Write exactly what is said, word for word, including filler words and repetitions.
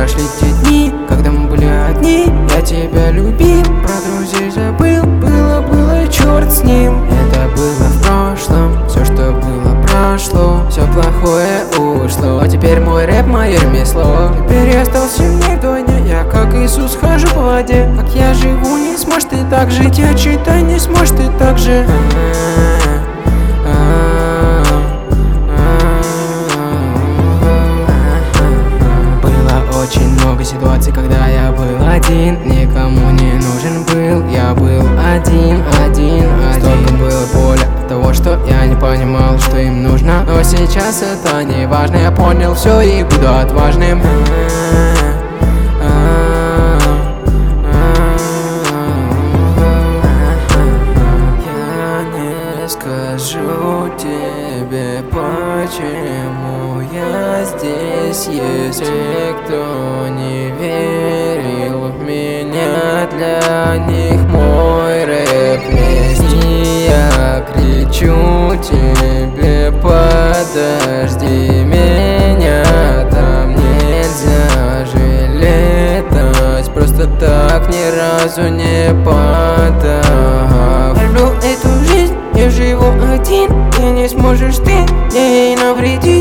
прошли те дни, когда мы были одни. Я тебя любил, про друзей забыл. Было, было, черт с ним. Это было в прошлом, все, что было, прошло. Все плохое ушло, а теперь мой рэп, мое ремесло. Теперь я остался мне вдвойне, я как Иисус хожу по воде. Как я живу, не сможешь ты так жить. Я читаю, не сможешь ты так же. Очень много ситуаций, когда я был один, никому не нужен был. Я был один, один, один. Столько было боли от того, что я не понимал, что им нужно. Но сейчас это не важно, я понял все и буду отважным. Я не скажу тебе, почему я здесь. Есть те, кто не верил в меня, для них мой рэп месть. И я кричу тебе, подожди меня, там нельзя же летать просто так, ни разу не подав. Люблю эту жизнь, я живу один, и не сможешь ты ей навредить.